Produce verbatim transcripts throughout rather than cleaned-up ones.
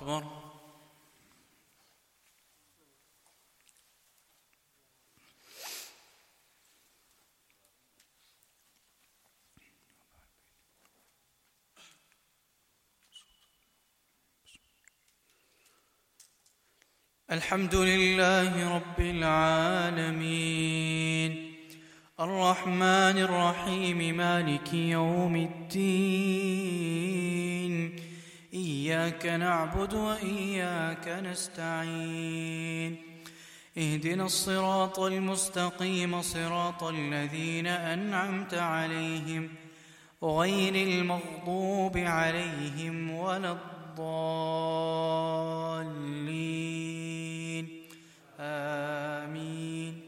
أكبر. الحمد لله رب العالمين الرحمن الرحيم مالك يوم الدين إياك نعبد وإياك نستعين اهدنا الصراط المستقيم صراط الذين أنعمت عليهم غير المغضوب عليهم ولا الضالين آمين.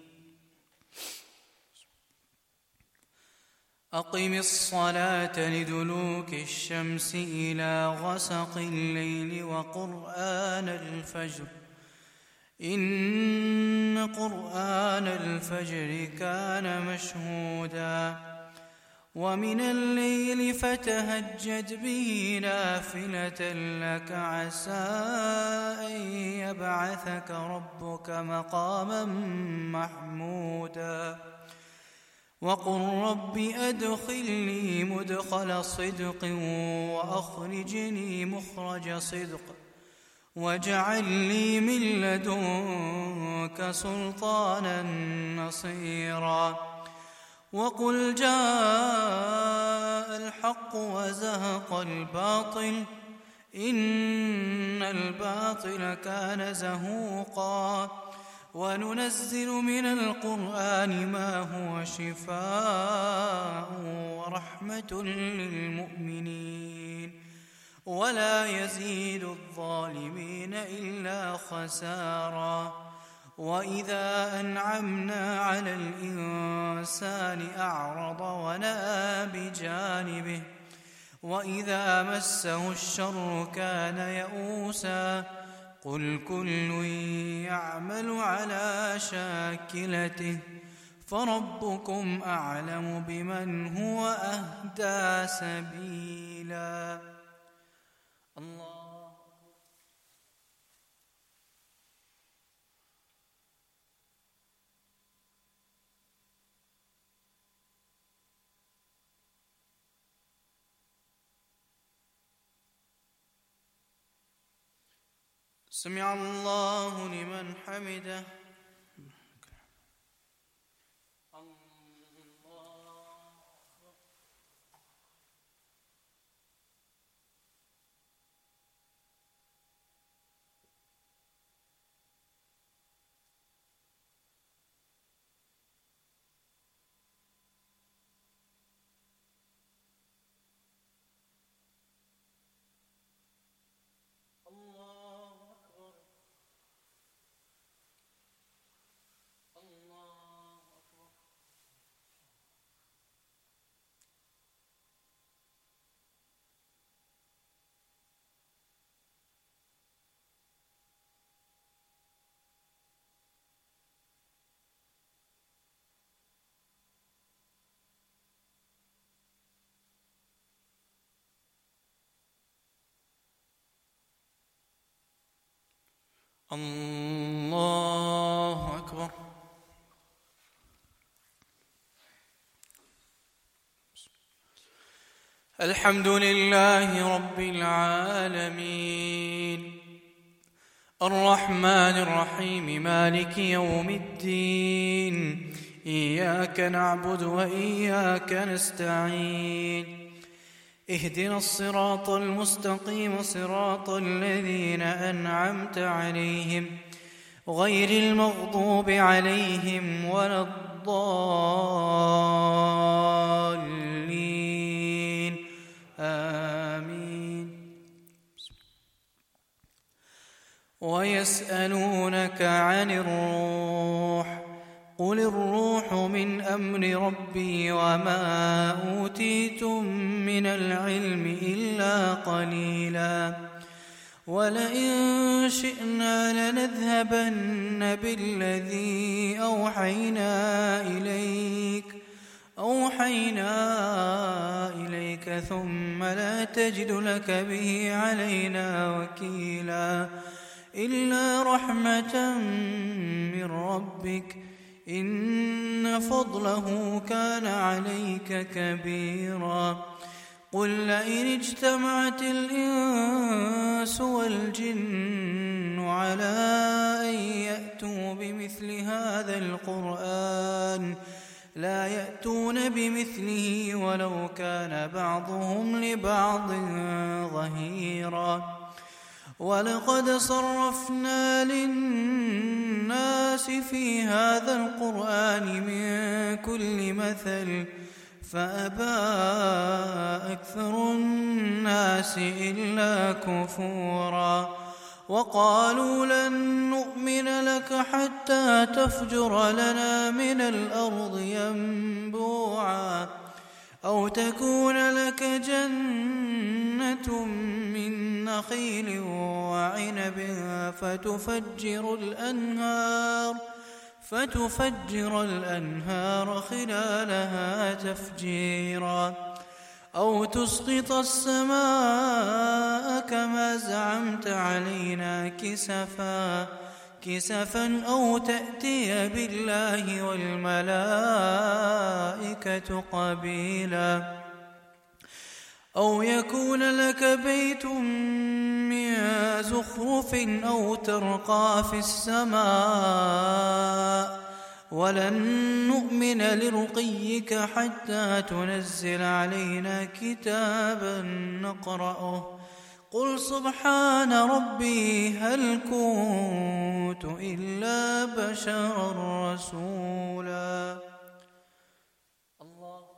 أقم الصلاة لدلوك الشمس إلى غسق الليل وقرآن الفجر إن قرآن الفجر كان مشهودا ومن الليل فتهجد به نافلة لك عسى أن يبعثك ربك مقاما محمودا وقل رب أدخلني مدخل صدق وأخرجني مخرج صدق واجعل لي من لدنك سلطانا نصيرا وقل جاء الحق وزهق الباطل إن الباطل كان زهوقا وننزل من القرآن ما هو شفاء ورحمة للمؤمنين ولا يزيد الظالمين إلا خسارا وإذا أنعمنا على الإنسان أعرض ونأى بجانبه وإذا مسه الشر كان يئوسا قل كل يعمل على شاكلته فربكم أعلم بمن هو أهدى سبيلا. الله سمع الله لمن حمده. الله أكبر. الحمد لله رب العالمين الرحمن الرحيم مالك يوم الدين إياك نعبد وإياك نستعين اهدنا الصراط المستقيم صراط الذين أنعمت عليهم غير المغضوب عليهم ولا الضالين آمين. ويسألونك عن الروح قل الروح من أمر ربي وما أوتيتم من العلم إلا قليلا ولئن شئنا لنذهبن بالذي أوحينا إليك أوحينا إليك ثم لا تجد لك به علينا وكيلا إلا رحمة من ربك إن فضله كان عليك كبيرا قل لئن اجتمعت الإنس والجن على أن يأتوا بمثل هذا القرآن لا يأتون بمثله ولو كان بعضهم لبعض ظهيرا ولقد صرفنا للناس في هذا القرآن من كل مثل فأبى أكثر الناس إلا كفورا وقالوا لن نؤمن لك حتى تفجر لنا من الأرض ينبوعا أو تكون لك جنة من نخيل وعنب فتفجر الأنهار فتفجر الأنهار خلالها تفجيرا أو تسقط السماء كما زعمت علينا كسفا كسفا أو تأتي بالله والملائكة قبيلا أو يكون لك بيت من زخرف أو ترقى في السماء ولن نؤمن لرقيك حتى تنزل علينا كتابا نقرأه قل سبحان ربي هل كنت إلا بشرا رسولا الله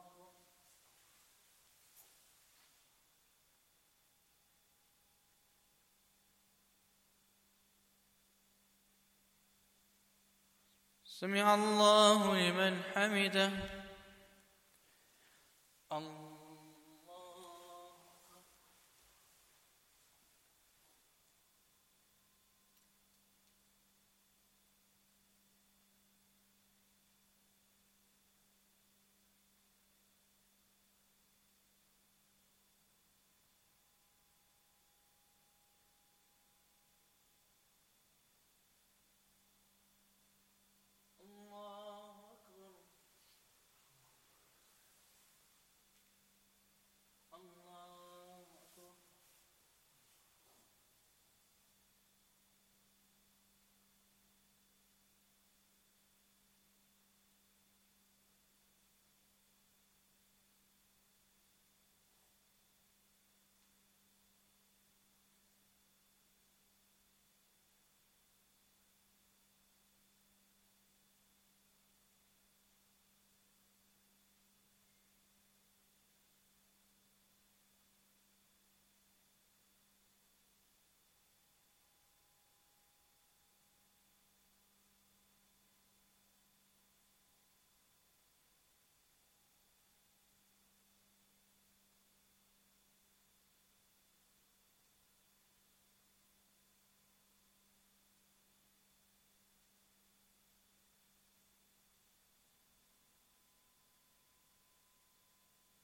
سمع الله لمن حمده الله